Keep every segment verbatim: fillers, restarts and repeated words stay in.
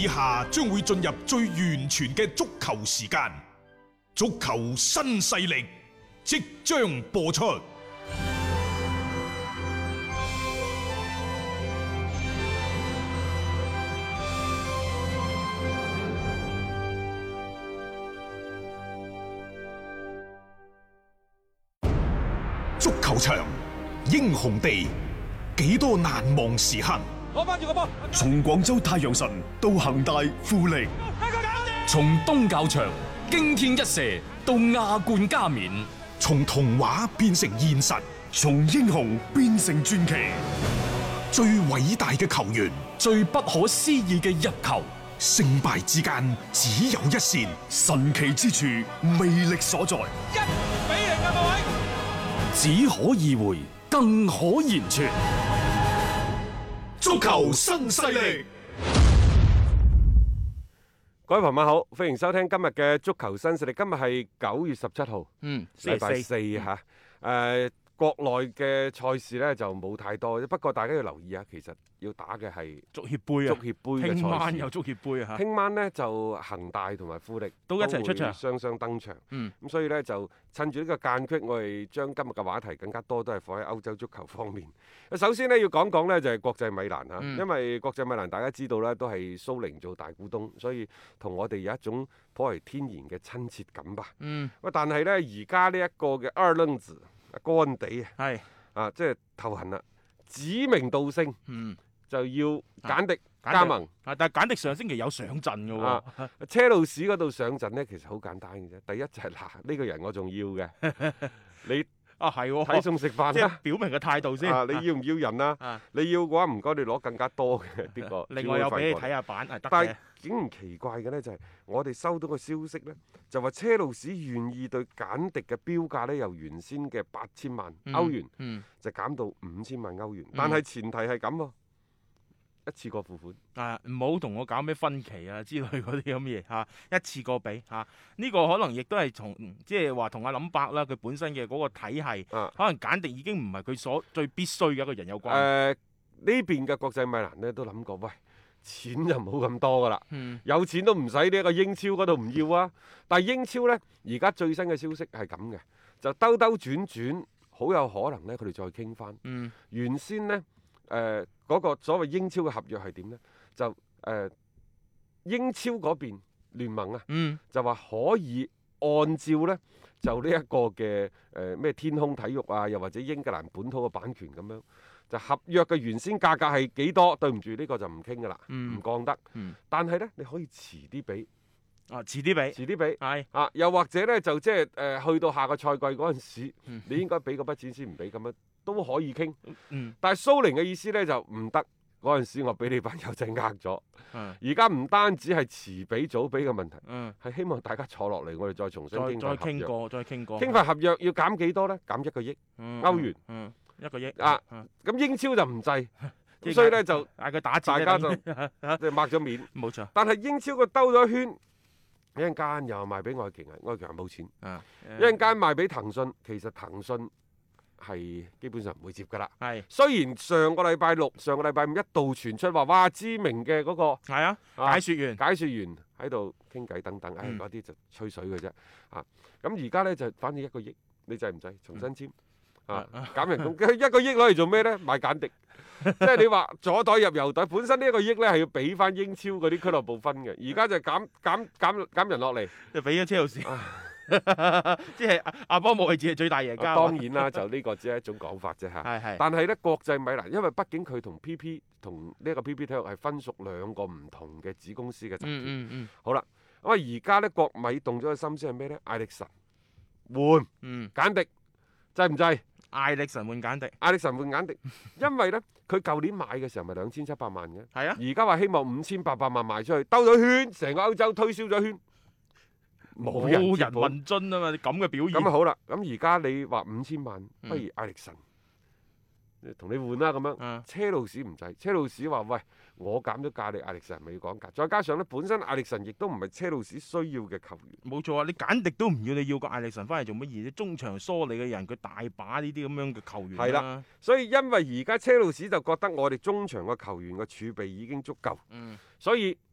以下將會進入最完全嘅足球時間，足球新勢力即將播出。足球場，英雄地，幾多難忘時刻。 攞翻住個波， 從廣州太陽神到恒大富力， 從東較場驚天一射到亞冠加冕， 從童話變成現實， 從英雄變成傳奇。 最偉大嘅球員， 最不可思議嘅入球， 勝敗之間只有一線， 神奇之處魅力所在。 一比零啊，各位！ 只可意會，更可言傳。 足球新勢力， 各位朋友好，歡迎收聽今日嘅足球新勢力。今日係九月十七號， 嗯， 禮拜四吓。誒、嗯呃，國內嘅賽事呢就冇太多，不過大家要留意啊，其實要打嘅係足協杯啊， 足協杯嘅賽事。 聽晚有足協杯啊吓。 聽晚呢就恒大同埋富力都一齊出場， 雙雙登場。 嗯， 咁所以呢，就趁住呢個間隙，我哋將今日嘅話題更加多都係放喺歐洲足球方面。首先呢，要講講呢就係國際米蘭嚇， 嗯、 因為國際米蘭大家知道呢都係蘇寧做大股東，所以同我哋有一種頗為天然嘅親切感吧。 嗯， 喂，但係呢，而家呢一個嘅二愣子干地啊， 係啊即係頭痕啦，指名道姓， 嗯， 就要簡迪啊加盟。 啊，但係簡迪上星期有上陣嘅喎、 啊，車路士嗰度上陣呢，其實好簡單嘅啫。第一就係嗱，呢個人我仲要嘅，你。 啊，係喎， 睇餸食飯啦， 表明個態度先。 啊，你要唔要人啊？ 啊你要嘅話，唔該你攞更加多嘅呢個。 另外有俾你睇下版係得嘅。 但係竟然奇怪嘅呢，就係我哋收到個消息呢，就話車路士願意對簡迪嘅標價呢，由原先嘅八千萬歐元， 嗯嗯、 就減到五千萬歐元。但係前提係咁喎。一次過付款啊！唔好同我搞咩分期啊之類嗰啲咁嘢嚇，一次過俾嚇。呢、啊這個可能亦都係從即係話同阿林伯啦，佢本身嘅嗰個體系， 啊、 可能簡迪已經唔係佢所最必須嘅一個人有關。誒呢、 呃、邊嘅國際米蘭呢都諗過，喂，錢就冇咁多噶啦， 嗯、 有錢都唔使呢一個英超嗰度唔要啊。但係英超呢，而家最新嘅消息係咁嘅，就兜兜轉轉，好有可能呢，佢哋再傾翻。 嗯、 原先呢。誒嗰、呃那個所謂英超嘅合約係點呢？就誒、呃、英超嗰邊聯盟啊， 嗯、 就話可以按照呢，就呢一個嘅誒咩天空體育啊，又或者英格蘭本土嘅版權咁樣，就合約嘅原先價格係幾多？對唔住，呢、這個就唔傾㗎啦，唔、嗯、降得。 嗯、 但係呢，你可以遲啲俾。 啊，遲啲俾， 遲啲俾， 係啊，又或者呢，就即係誒去到下個賽季嗰陣時， 嗯、 你應該俾嗰筆錢先唔俾咁樣都可以傾。 嗯、 但係蘇寧嘅意思呢，就唔得，嗰陣時我俾你班友仔呃咗。而家唔單止係遲俾早俾嘅問題，係、 嗯、 希望大家坐落嚟，我哋再重新傾再傾過，再傾過。 傾份合約要減幾多呢？減一個億、嗯、歐元、 嗯嗯，一個億。 啊，咁、嗯、英超就唔制。所以呢，就嗌佢打折， 大家就即係抹咗面。 冇錯。 但係英超佢兜咗一圈。一陣間又賣俾愛奇藝，愛奇藝冇錢。 啊、 一陣間賣俾騰訊，其實騰訊係基本上唔會接㗎啦。 係是， 雖然上個禮拜六、上個禮拜五一度傳出話，哇，知名嘅嗰、那個係啊，解説員、 解説員喺度傾偈等等，唉、嗯，嗰啲就吹水嘅啫。啊，咁而家咧就反正一個億，你制唔制？重新簽、嗯、啊，減人工，一個億攞嚟做咩咧？買簡迪。即係你話左袋入右袋，本身呢一個億咧係要俾翻英超嗰啲俱樂部分嘅，而家就減減減減人落嚟， 就俾咗車路士，即係阿阿波莫維治係最大贏家。 當然啦，就呢個只係一種講法啫嚇。係係。但係咧，國際米蘭，因為畢竟佢同 P P 同呢一個 P P 體育係分屬兩個唔同嘅子公司嘅集團。嗯嗯嗯。好啦，咁啊而家咧國米動咗個心思係咩咧？艾力神換，嗯，簡迪制唔制？ 艾力神換簡迪， 艾力神換簡迪，因為咧佢舊年買嘅時候咪兩千七百萬嘅， 係啊， 而家話希望五千八百萬賣出去，兜咗圈，成個歐洲推銷咗圈， 冇人問津啊嘛，你咁嘅表現。 咁啊好啦，咁而家你話五千萬，不如艾力神。同你換啦咁樣，嗯、車路士唔制，車路士話喂，我減咗價，你艾力神咪要講價，再加上咧本身艾力神亦都唔係車路士需要嘅球員， 冇錯啊，你簡迪都唔要，你要個艾力神翻嚟做乜嘢？你中場梳理嘅人佢大把呢啲咁樣嘅球員啦、啊。係啦， 所以因為而家車路士就覺得我哋中場嘅球員嘅儲備已經足夠，嗯、所以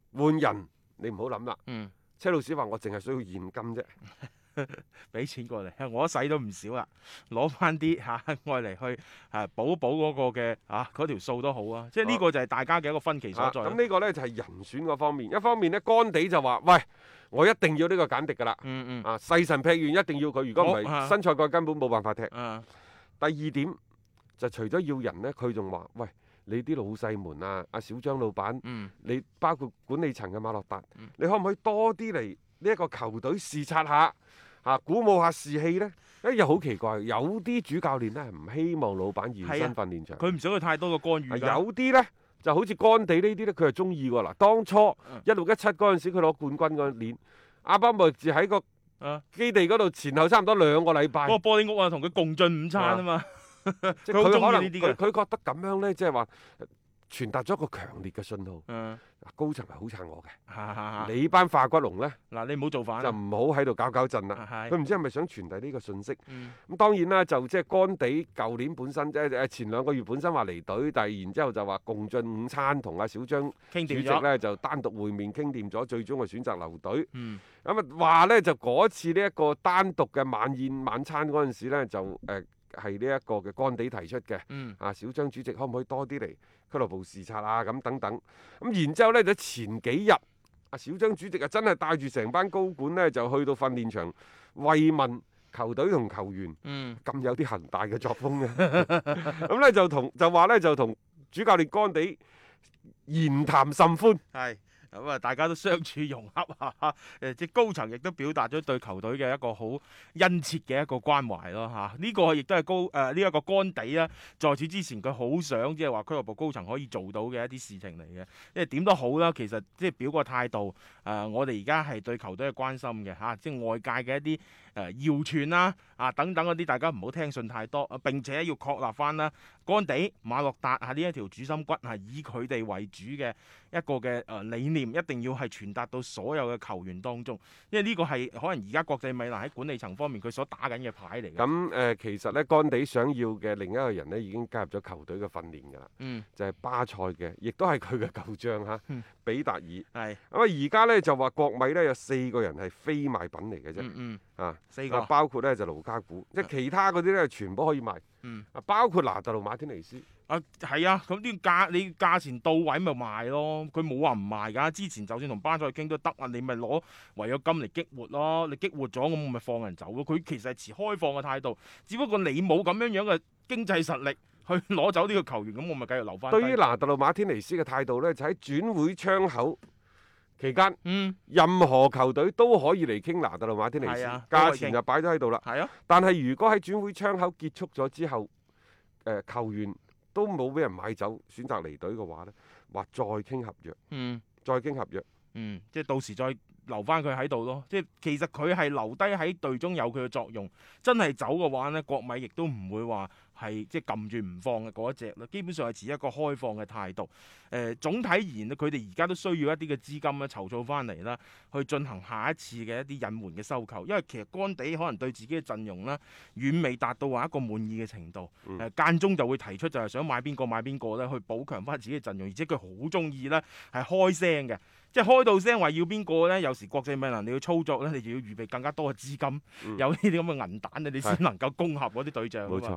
換人你唔好諗啦。 嗯， 車路士話我淨係需要現金啫。 俾錢過嚟，我使都唔少啦，攞翻啲嚇愛嚟去誒補補嗰個嘅嚇嗰條數都好啊，即係呢個就係大家嘅一個分歧所在。 咁呢、啊、個呢，就係、是、人選嗰方面，一方面呢，干地就話：喂，我一定要呢個簡迪㗎啦。 嗯嗯。 啊，誓神劈願一定要佢，如果唔係新賽季根本冇辦法踢。 啊、 第二點就除咗要人呢，佢仲話：喂，你啲老細們啊，阿小張老闆， 嗯、 你包括管理層嘅馬洛達， 嗯、 你可唔可以多啲嚟呢一個球隊視察下？啊！鼓舞下士氣呢，誒又好奇怪，有啲主教練呢係唔希望老闆現身訓練場， 佢唔想去太多嘅干預。 有啲呢就好似干地呢啲呢，佢係中意喎。嗱，當初一六一七嗰陣時，佢攞冠軍嗰年，阿巴莫治喺個基地嗰度前後差唔多兩個禮拜。 嗰個玻璃屋啊，同佢共進午餐啊嘛。 即係佢可能佢佢覺得咁樣呢，即係話傳達咗一個強烈嘅信號。 嗯高層係好撐我嘅， 哈哈哈你班化骨龍呢， 嗱你唔好造反， 就唔好喺度搞搞震啦。佢唔知係咪想傳遞呢個信息？咁、 嗯、 當然啦，就即係干地舊年本身即係前兩個月本身話離隊，但係然之後就話共進午餐，同阿小張主席呢就單獨會面傾掂咗，最終係選擇留隊。咁啊話呢，就嗰次呢一個單獨嘅晚宴晚餐嗰陣時呢，就誒係呢一個嘅干地提出嘅。 嗯、 啊小張主席可唔可以多啲嚟俱樂部視察啊？咁等等。咁然之後呢，就前幾日，阿小張主席啊真係帶住成班高管呢，就去到訓練場慰問球隊同球員。咁、 嗯、 有啲恒大嘅作風嘅。咁呢就同就話呢，就同主教練干地言談甚歡。 係。咁啊，大家都相處融洽嚇，誒即係高層亦都表達咗對球隊嘅一個好殷切嘅一個關懷咯嚇。呢、這個亦都係高誒呢一個干地啦，在此之前佢好想即係話俱樂部高層可以做到嘅一啲事情嚟嘅。因為點都好啦，其實即係表個態度誒、呃，我哋而家係對球隊嘅關心嘅嚇、啊，即係外界嘅一啲誒謠傳啦啊等等嗰啲，大家唔好聽信太多，並且要確立翻啦，干地馬洛達啊呢一條主心骨係以佢哋為主嘅一個嘅誒理念。一定要係傳達到所有嘅球員當中，因為呢個係可能而家國際米蘭喺管理層方面佢所打緊嘅牌嚟嘅。 咁誒、呃，其實咧，干地想要嘅另一個人咧，已經加入咗球隊嘅訓練㗎啦。 嗯，就係巴塞嘅，亦都係佢嘅舊將嚇， 嗯、 比達爾。 係咁啊，而家咧就話國米咧有四個人係非賣品嚟嘅啫。 嗯嗯。 啊， 四個。 包括咧就盧卡古，即係其他嗰啲咧全部可以賣。 嗯。 啊，包括拿特魯馬天尼斯。 啊，係啊，咁啲價你價錢到位咪賣咯，佢冇話唔賣㗎。之前就算同巴塞傾都得啊，你咪攞違約金嚟激活咯，你激活咗咁我咪放人走咯。佢其實係持開放嘅態度，只不過你冇咁樣樣嘅經濟實力去攞走呢個球員，咁我咪繼續留翻。 對於拿特魯馬天尼斯嘅態度呢，就喺轉會窗口期間， 嗯， 任何球隊都可以嚟傾拿特魯馬天尼斯， 啊、 價錢就擺咗喺度啦。 係啊， 但係如果喺轉會窗口結束咗之後，誒、呃、球員都冇俾人買走，選擇離隊嘅話呢，話再傾合約， 嗯， 再傾合約， 嗯，即係到時再留翻佢喺度咯。即係其實佢係留低喺隊中有佢嘅作用，真係走嘅話呢，國米亦都唔會話係即係撳住唔放嘅嗰一隻咯。基本上係持一個開放嘅態度。誒、呃，總體而言咧，佢哋而家都需要一啲嘅資金咧，籌措翻嚟啦，去進行下一次嘅一啲隱瞞嘅收購。因為其實干地可能對自己嘅陣容咧，遠未達到話一個滿意嘅程度。誒、 嗯呃，間中就會提出就係想買邊個買邊個咧，去補強翻自己嘅陣容。而且佢好中意咧係開聲嘅，即係開到聲話要邊個咧。有時國際米蘭你要操作咧，你就要預備更加多嘅資金，嗯、有呢啲咁嘅銀彈，你先能夠攻陷嗰啲對象。 冇錯。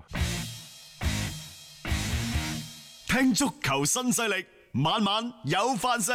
聽足球新勢力，晚晚有飯食。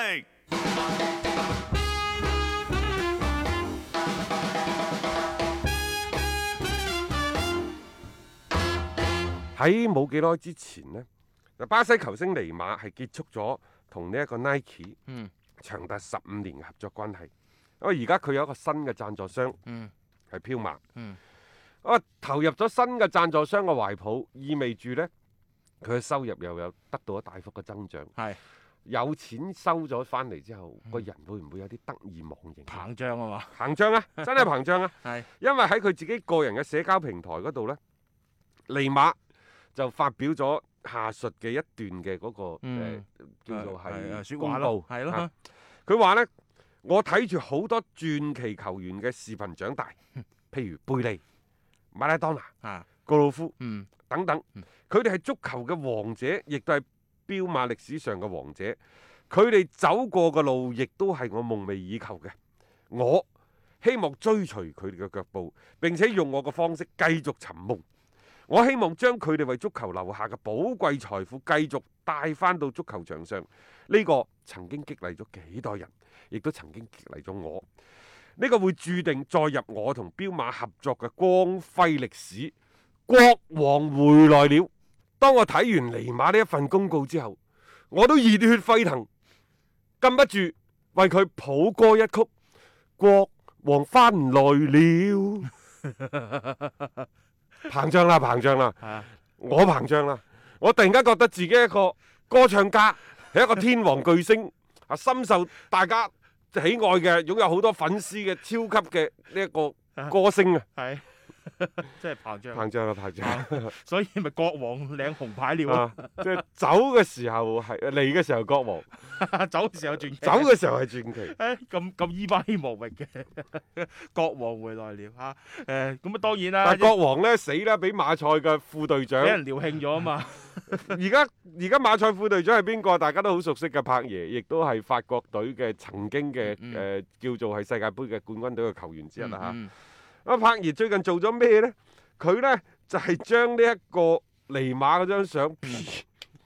喺冇幾耐之前呢，巴西球星尼馬係結束咗同呢一個 Nike 長達十五年嘅合作關係。因為而家佢有一個新嘅贊助商， 嗯， 係彪馬。 嗯， 啊，投入咗新嘅贊助商嘅懷抱，意味住呢，佢嘅收入又有得到咗大幅嘅增長。 係有錢收咗翻嚟之後，個、嗯、人會唔會有啲得意忘形？ 膨脹啊嘛！ 膨脹啊！真係膨脹啊！ 係因為喺佢自己個人嘅社交平台嗰度呢，尼馬就發表咗下述嘅一段嘅嗰、嗰個、嗯呃、叫做係公佈， 係咯。 佢話呢，我睇住好多傳奇球員嘅視頻長大，譬如貝利、馬拉當拿、啊、高魯夫、嗯、等等，佢哋係足球嘅王者，亦都係彪馬歷史上嘅王者。 佢哋走過嘅路，亦都係我夢寐以求嘅。我希望追隨佢哋嘅腳步，並且用我嘅方式繼續尋夢。我希望將佢哋為足球留下嘅寶貴財富繼續帶翻到足球場上。呢個曾經激勵咗幾代人，亦都曾經激勵咗我。呢個會注定載入我同彪馬合作嘅光輝歷史。國王回來了。當我睇完尼馬呢一份公告之後，我都熱血沸騰，禁不住為佢譜歌一曲。國王翻來了。膨脹啦，膨脹啦， 啊、 我膨脹啦！我突然間覺得自己一個歌唱家，係一個天王巨星，啊，深受大家喜愛嘅，擁有好多粉絲嘅超級嘅呢一個歌星啊！ 係，真係膨脹， 膨脹啦，膨脹！ 所以咪國王領紅牌了啊！即係走嘅時候係嚟嘅時候國王， 走嘅時候傳奇， 走嘅時候係傳奇。 誒咁咁伊巴希莫域嘅國王回來了嚇，誒咁啊當然啦， 但係國王咧死啦，俾馬賽嘅副隊長俾人撩興咗啊嘛！ 而家而家馬賽副隊長係邊個？大家都好熟悉嘅，柏爺，亦都係法國隊嘅曾經嘅誒、 嗯呃、叫做係世界盃嘅冠軍隊嘅球員之一啦嚇。啊、 嗯嗯，柏爺最近做咗咩呢？佢呢就係、是、將呢一個尼馬嗰張相 P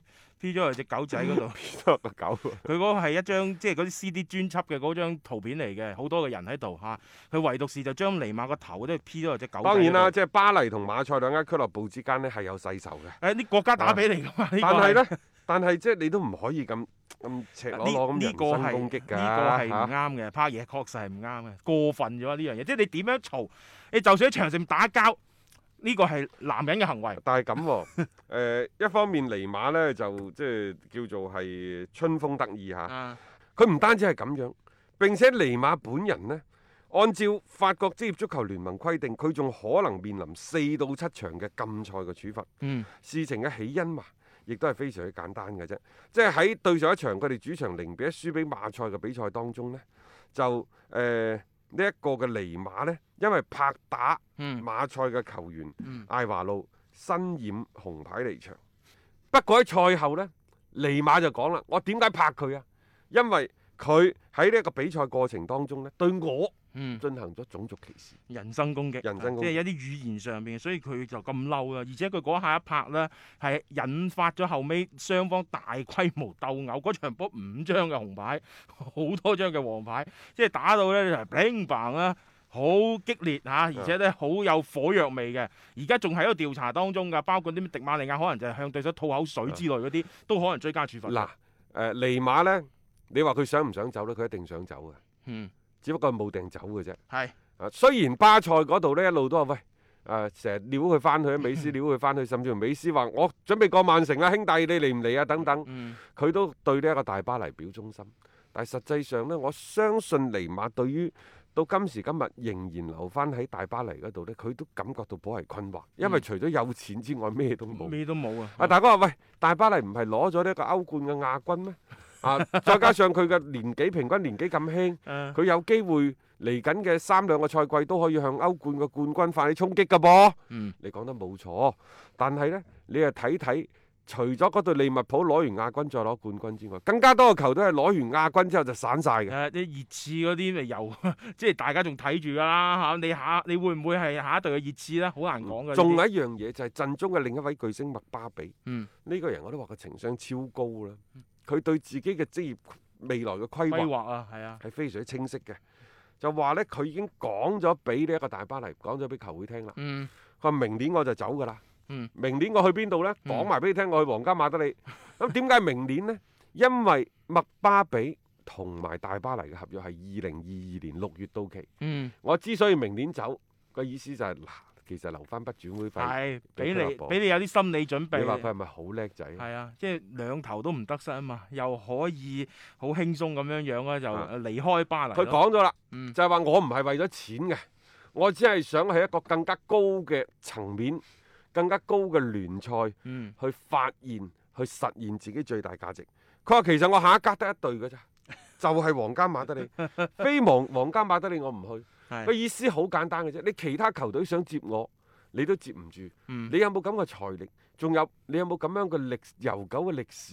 P 咗喺隻狗仔嗰度 ，P 咗個狗。 佢嗰個係一張即係嗰啲 C D 專輯嘅嗰張圖片嚟嘅，好多個人喺度嚇。佢唯獨是就將尼馬個頭都 P 咗喺隻狗仔。 當然啦，即係巴黎同馬賽兩間俱樂部之間呢係有世仇嘅。 誒啲國家打比嚟㗎嘛？ 但係呢，但係即係你都唔可以咁咁赤裸裸咁人身攻擊㗎。 呢個係唔啱嘅，柏爺確實係唔啱嘅，過分咗呢樣嘢。即係你點樣嘈，你就算喺場上打交。呢個係男人嘅行為， 但係咁喎，誒一方面尼馬呢就即係叫做係春風得意嚇，佢唔單止係咁樣，並且尼馬本人呢，按照法國職業足球聯盟規定，佢仲可能面臨四到七場嘅禁賽嘅處罰。 嗯，事情嘅起因嘛，亦都係非常之簡單嘅啫，即係喺對上一場佢哋主場零比一輸俾馬賽嘅比賽當中呢，就誒。呃呢一個嘅尼馬呢，因為拍打馬賽嘅球員、嗯、艾華路身染紅牌離場。不過喺賽後呢，尼馬就講啦：我點解拍佢啊？因為佢喺呢一個比賽過程當中呢，對我進行咗種族歧視、 嗯、人身攻擊， 人身攻擊， 即係有啲語言上面，所以佢就咁嬲啦。而且佢嗰下一拍呢，係引發咗後尾雙方大規模鬥毆。嗰場波五張嘅紅牌，好多張嘅黃牌，即係打到呢，就乒乓啦，好激烈嚇，而且咧好有火藥味嘅。而家仲喺個調查當中㗎，包括啲迪馬利亞可能就係向對手吐口水之類嗰啲，都可能追加處罰。 嗱，誒尼馬呢，你話佢想唔想走呢？佢一定想走嘅。 嗯。 只不過冇定走嘅啫。 係是。啊，雖然巴塞嗰度呢一路都話喂，誒成日撩佢翻去，美斯撩佢翻去，甚至乎美斯話我準備過曼城啦，兄弟你嚟唔嚟啊？等等。佢、嗯、都對呢一個大巴黎表忠心。但係實際上呢，我相信尼馬對於到今時今日仍然留翻喺大巴黎嗰度呢，佢都感覺到頗為困惑，因為除咗有錢之外，咩都冇。咩都冇啊！ 啊，大哥話喂，大巴黎唔係攞咗呢一個歐冠嘅亞軍咩？啊！再加上佢嘅年紀平均年紀咁輕，佢、uh, 有機會嚟緊嘅三兩個賽季都可以向歐冠嘅冠軍發起衝擊㗎噃。嗯、你講得冇錯，但係呢，你又睇睇，除咗嗰隊利物浦攞完亞軍再攞冠軍之外，更加多嘅球隊係攞完亞軍之後就散晒嘅。誒、uh, 啲熱刺嗰啲咪又即係大家仲睇住㗎啦嚇！你下你會唔會係下一隊嘅熱刺呢？好難講嘅。 仲、嗯、有一樣嘢就係、是、陣中嘅另一位巨星麥巴比。呢、 嗯、 個人我都話佢情商超高啦。佢對自己嘅職業未來嘅規劃，規劃啊，係啊，係非常之清晰嘅。就話呢，佢已經講咗俾呢一個大巴黎，講咗俾球會聽啦。嗯，佢話明年我就走㗎啦。嗯，明年我去邊度呢？講埋俾你聽，我去皇家馬德里。咁點解明年呢？因為麥巴比同埋大巴黎嘅合約係二零二二年六月到期。嗯，我之所以明年走，個意思就係、是、嗱。其實留翻筆轉會費，係俾你俾你有啲心理準備。你話佢係咪好叻仔？係啊，即係兩頭都唔得失啊嘛，又可以好輕鬆咁樣樣咧，就離開巴黎。佢講咗啦，嗯、就係話我唔係為咗錢嘅，我只係想喺一個更加高嘅層面、更加高嘅聯賽、嗯、去發現、去實現自己最大價值。佢話其實我下一格得一隊嘅咋，就係、是、皇家馬德里，非皇皇家馬德里我唔去。個意思好簡單嘅啫，你其他球隊想接我，你都接唔住。嗯、你有冇咁嘅財力？仲有你有冇咁樣嘅歷悠久嘅歷史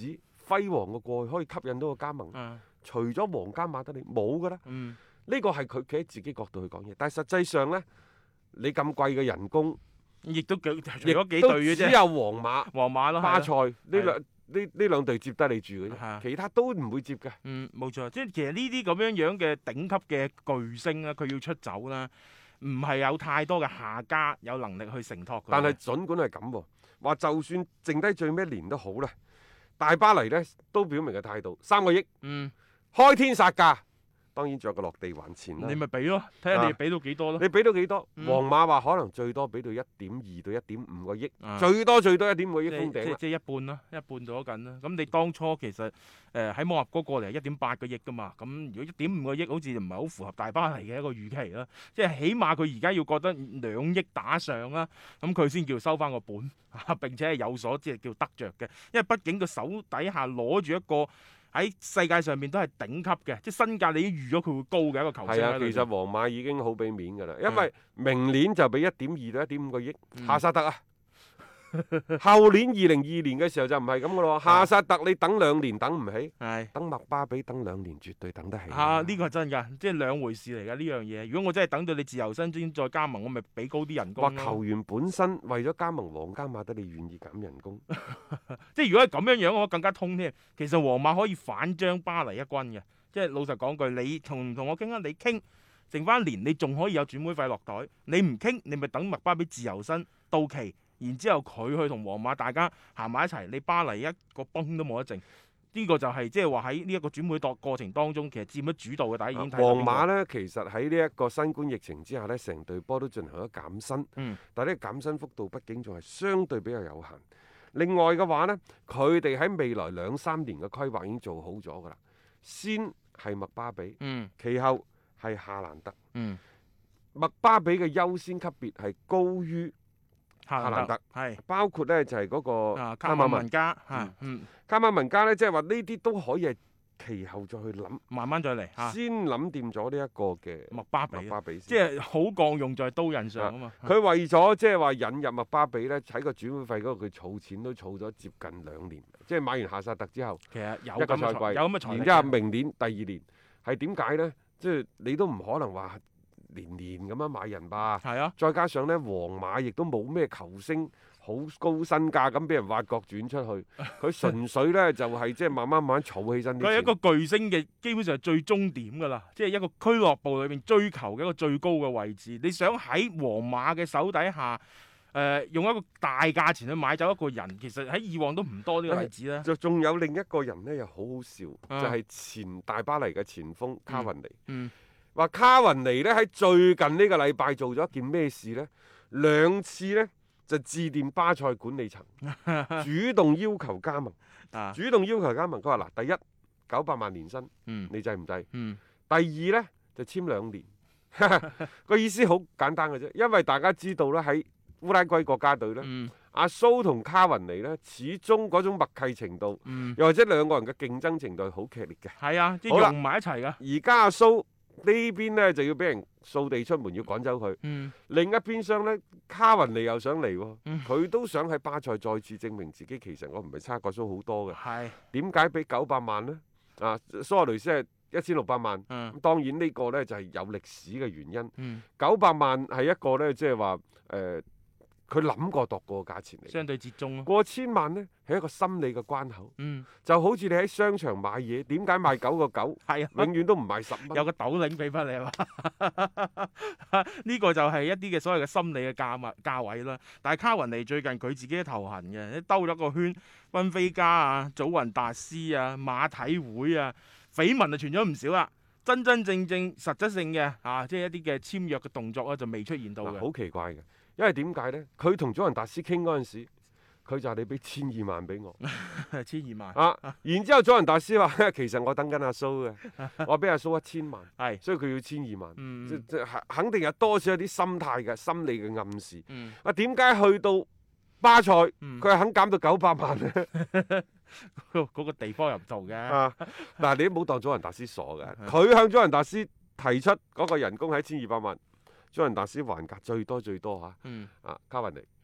輝煌嘅過去可以吸引到個加盟？ 嗯除咗皇家馬德里冇㗎啦。 嗯， 呢個係佢企喺自己角度去講嘢，但係實際上呢，你咁貴嘅人工， 亦都幾除亦咗幾都隊嘅啫， 只有皇馬、 皇馬咯， 巴係咯塞呢兩呢呢兩隊接得你住嘅係啊啫，其他都唔會接嘅。 嗯，冇錯，即係其實呢啲咁樣樣嘅頂級嘅巨星啦，佢要出走啦，唔係有太多嘅下家有能力去承托佢。 但係儘管係咁喎，話就算剩低最尾一年都好啦，大巴黎呢都表明嘅態度，三個億嗯， 開天殺價，當然仲有個落地還錢啦。 你咪俾咯，睇下啊你俾到幾多咯。 你俾到幾多？ 嗯皇馬話可能最多俾到一點二到一點五個億， 啊最多最多一點五個億即封頂啦。 係即係即係一半啦，一半咗緊啦。咁你當初其實誒喺摩納哥過嚟係一點八個億噶嘛，咁如果一點五個億好似唔係好符合大巴黎嘅一個預期啦。即係起碼佢而家要覺得兩億打上啦，咁佢先叫收翻個本，並且係有所即係叫得着嘅。因為畢竟個手底下攞住一個喺世界上面都係頂級嘅，即係身價你已經預咗佢會高嘅一個球星係啊， 喺裏邊其實皇馬已經好俾面㗎啦，因嗯為明年就俾一點二到一點五個億， 嗯夏薩特啊。後年二零二年嘅時候就唔係咁嘅咯喎，夏薩特你等兩年等唔起， 係。 等麥巴比等兩年絕對等得起。 啊！呢個係真㗎，即係兩回事嚟㗎呢樣嘢。如果我真係等到你自由身先再加盟，我咪俾高啲人工咯。 話球員本身為咗加盟皇家馬德里願意減人工， 即係如果係咁樣樣，我更加通添。其實皇馬可以反將巴黎一軍嘅。即係老實講句，你同唔同我傾啊？你傾剩翻年，你仲可以有轉會費落袋。你唔傾，你咪等麥巴比自由身到期，然之後佢去同皇馬大家行埋一齊，你巴黎一個崩都冇得剩。呢、個就係即係話喺呢一個轉會度過程當中，其實佔咗主導嘅，大家已經睇到皇邊個馬呢，其實喺呢一個新冠疫情之下呢，成隊波都進行咗減薪， 嗯但係呢個減薪幅度畢竟仲係相對比較有限。另外嘅話呢，佢哋喺未來兩三年嘅規劃已經做好咗㗎啦。先係麥巴比， 嗯其後係夏蘭特。 嗯， 麥巴比嘅優先級別係高於夏蘭蘭特特係包括呢就係、嗰個啊卡馬卡馬文文加嚇嗯。 卡馬文加呢，即係話呢啲都可以係其後再去諗， 慢慢再嚟嚇， 先諗掂咗呢一個嘅麥巴比啊， 麥巴比即先。 係好鋼用在刀刃上啊嘛。 佢為咗即係話引入麥巴比呢，喺個轉會費嗰度佢儲錢都儲咗接近兩年，即係買完夏薩特之後其實有一個賽咁嘅財季， 有咁嘅財力然之後嘅明年第二年係點解呢？即係你都唔可能話年年咁樣買人吧？ 係啊， 再加上呢，皇馬亦都冇咩球星好高身價咁俾人挖角轉出去，佢純粹呢就係即係慢慢慢慢儲起身啲錢。 佢係一個巨星嘅基本上係最終點㗎啦，即係一個俱樂部裏邊追求嘅一個最高嘅位置。你想喺皇馬嘅手底下，誒、呃、用一個大價錢去買走一個人，其實喺以往都唔多呢個例子啦。 就仲有另一個人呢，又好好笑， 啊就係前大巴黎嘅前鋒卡雲尼。 嗯， 話卡雲尼呢喺最近呢個禮拜做咗一件咩事呢？兩次呢就致電巴塞管理層，主動要求加盟。 啊， 主動要求加盟，佢話嗱，第一九百萬年薪， 嗯你制唔制？ 嗯第二呢，就簽兩年。個意思好簡單嘅啫，因為大家知道咧喺烏拉圭國家隊呢， 嗯阿蘇同卡雲尼呢，始終嗰種默契程度， 嗯， 又或者兩個人嘅競爭程度係好劇烈嘅。 係啊，即好啦係用埋一齊㗎。 而家阿蘇呢邊呢，就要俾人掃地出門，要趕走佢。 嗯另一邊廂呢，卡雲尼又想嚟喎， 嗯佢都想喺巴塞再次證明自己，其實我唔係差過蘇好多嘅。 係點解俾九百萬呢？啊，蘇亞雷斯係一千六百萬。 嗯咁當然呢個呢，就係有歷史嘅原因。 嗯， 九百萬係一個呢，即係話誒，佢諗過度過嘅價錢嚟。 相對折中咯。 過千萬呢，係一個心理嘅關口， 嗯， 就好似你喺商場買嘢，點解賣九個九， 係啊， 永遠都唔賣十蚊？ 有個斗零俾翻你係嘛？呢個就係一啲嘅所謂嘅心理嘅價物價位啦。但係卡雲尼最近佢自己都頭痕嘅，兜咗個圈，賓菲加啊、祖雲達斯啊、馬體會啊，緋聞就傳咗唔少啦。真真正正實質性嘅啊，即係一啲嘅簽約嘅動作咧，就未出現到嗱， 嘅。 好奇怪嘅，因為點解呢？佢同祖雲達斯傾嗰陣時，佢就係你俾千二萬俾我千二萬啊，然之後祖雲達斯話其實我等緊阿蘇嘅，我俾阿蘇一千萬， 係所以佢要千二萬， 嗯即即係肯定有多少有啲心態嘅心理嘅暗示。 嗯啊，點解去到巴塞嗯佢係肯減到九百萬呢？ 嗰個地方又唔同嘅。 啊，嗱，你都唔好當祖雲達斯傻嘅，佢向祖雲達斯提出嗰個人工係一千二百萬，祖雲達斯還價最多最多嚇， 嗯啊卡雲尼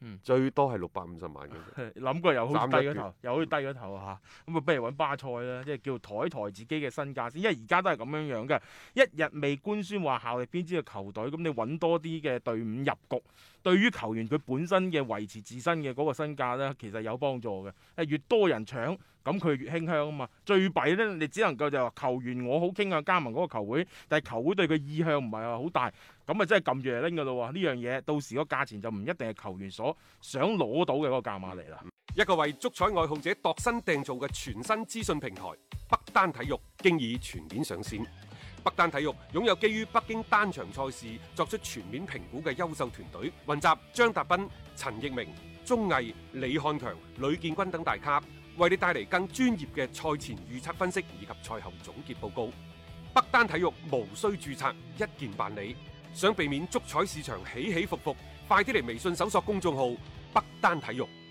嗯最多係六百五十萬嘅。 諗過又好似低咗斬一頭，又好似低咗頭嚇，咁啊不如揾巴塞啦，即係叫抬抬自己嘅身價先，因為而家都係咁樣樣嘅，一日未官宣話效力邊支嘅球隊，咁你揾多啲嘅隊伍入局，對於球員佢本身嘅維持自身嘅嗰個身價咧，其實有幫助嘅，誒越多人搶。咁佢越傾向啊嘛，最弊咧，你只能夠就話球員我好傾向加盟嗰個球會，但係球會對佢意向唔係話好大，咁啊真係撳住嚟拎噶咯喎，呢樣嘢到時個價錢就唔一定係球員所想攞到嘅嗰個價碼嚟啦。 一個為足彩愛好者度身訂造嘅全新資訊平台北單體育，經已全面上線。北單體育擁有基於北京單場賽事作出全面評估嘅優秀團隊，雲集張達斌、陳奕明、鐘毅、李漢強、呂建軍等大咖，為你帶嚟更專業嘅賽前預測分析以及賽後總結報告。北單體育無需註冊，一鍵辦理。想避免足彩市場起起伏伏，快啲嚟微信搜索公眾號北單體育。